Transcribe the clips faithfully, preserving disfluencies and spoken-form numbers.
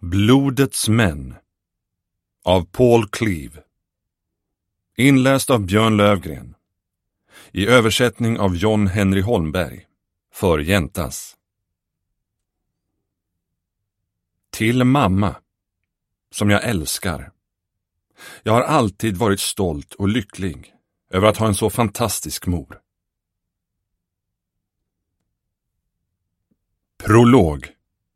Blodets män av Paul Cleave. Inläst av Björn Lövgren. I översättning av John Henry Holmberg. För Jäntas. Till mamma, som jag älskar. Jag har alltid varit stolt och lycklig över att ha en så fantastisk mor. Prolog.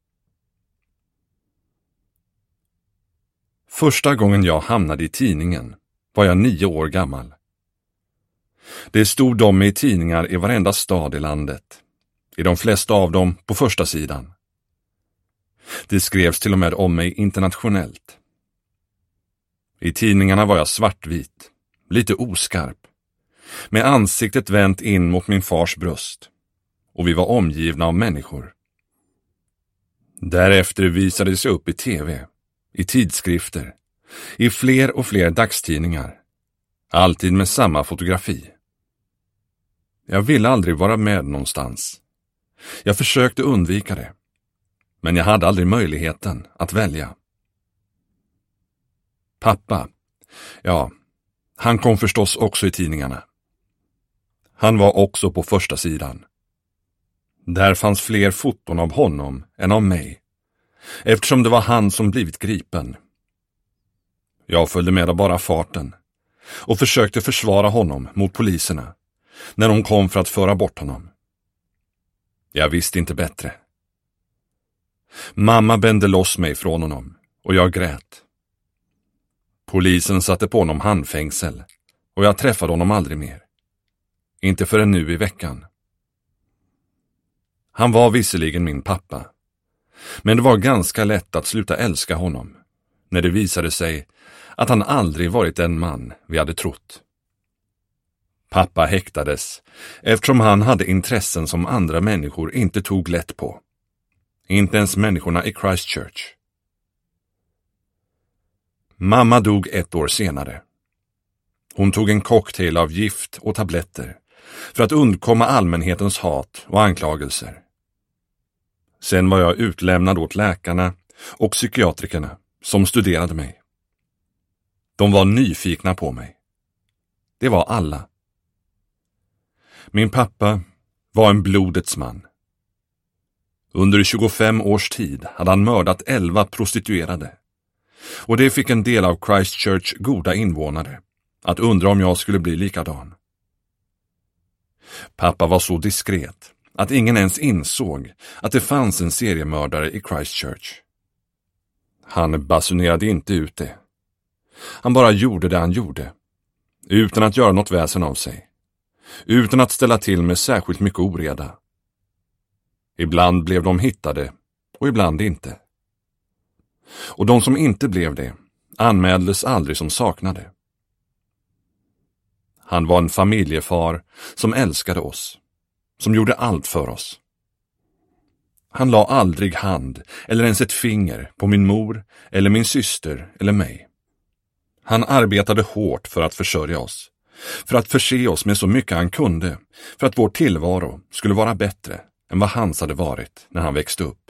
Första gången jag hamnade i tidningen var jag nio år gammal. Det stod om mig i tidningar i varenda stad i landet. I de flesta av dem på första sidan. Det skrevs till och med om mig internationellt. I tidningarna var jag svartvit, lite oskarp, med ansiktet vänt in mot min fars bröst, och vi var omgivna av människor. Därefter visades jag upp i tv, i tidskrifter, i fler och fler dagstidningar, alltid med samma fotografi. Jag ville aldrig vara med någonstans. Jag försökte undvika det, men jag hade aldrig möjligheten att välja. Pappa, ja, han kom förstås också i tidningarna. Han var också på första sidan. Där fanns fler foton av honom än av mig, eftersom det var han som blivit gripen. Jag följde med av bara farten och försökte försvara honom mot poliserna när de kom för att föra bort honom. Jag visste inte bättre. Mamma bände loss mig från honom och jag grät. Polisen satte på honom handfängsel och jag träffade honom aldrig mer. Inte förrän nu i veckan. Han var visserligen min pappa, men det var ganska lätt att sluta älska honom när det visade sig att han aldrig varit den man vi hade trott. Pappa häktades eftersom han hade intressen som andra människor inte tog lätt på. Inte ens människorna i Christchurch. Mamma dog ett år senare. Hon tog en cocktail av gift och tabletter för att undkomma allmänhetens hat och anklagelser. Sen var jag utlämnad åt läkarna och psykiatrikerna som studerade mig. De var nyfikna på mig. Det var alla. Min pappa var en blodets man. Under tjugofem års tid hade han mördat elva prostituerade. Och det fick en del av Christchurch goda invånare att undra om jag skulle bli likadan. Pappa var så diskret att ingen ens insåg att det fanns en seriemördare i Christchurch. Han basunerade inte ut det. Han bara gjorde det han gjorde, utan att göra något väsen av sig. Utan att ställa till med särskilt mycket oreda. Ibland blev de hittade och ibland inte. Och de som inte blev det anmäldes aldrig som saknade. Han var en familjefar som älskade oss, som gjorde allt för oss. Han la aldrig hand eller ens ett finger på min mor eller min syster eller mig. Han arbetade hårt för att försörja oss, för att förse oss med så mycket han kunde, för att vår tillvaro skulle vara bättre än vad hans hade varit när han växte upp.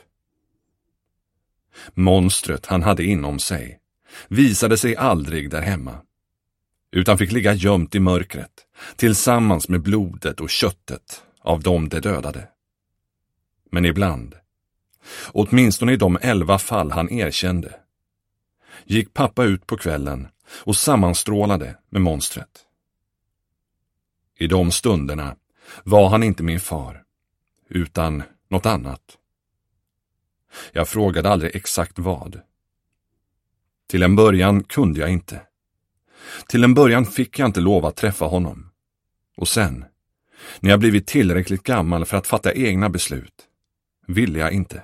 Monstret han hade inom sig visade sig aldrig där hemma, utan fick ligga gömt i mörkret tillsammans med blodet och köttet av dem det dödade. Men ibland, åtminstone i de elva fall han erkände, gick pappa ut på kvällen och sammanstrålade med monstret. I de stunderna var han inte min far, utan något annat. Jag frågade aldrig exakt vad. Till en början kunde jag inte. Till en början fick jag inte lov att träffa honom. Och sen, när jag blivit tillräckligt gammal för att fatta egna beslut, ville jag inte.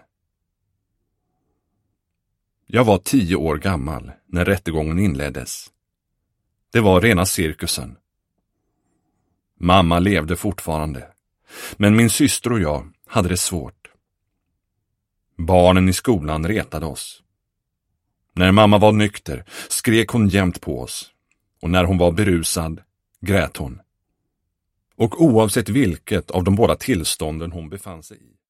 Jag var tio år gammal när rättegången inleddes. Det var rena cirkusen. Mamma levde fortfarande, men min syster och jag hade det svårt. Barnen i skolan retade oss. När mamma var nykter skrek hon jämt på oss, och när hon var berusad grät hon. Och oavsett vilket av de båda tillstånden hon befann sig i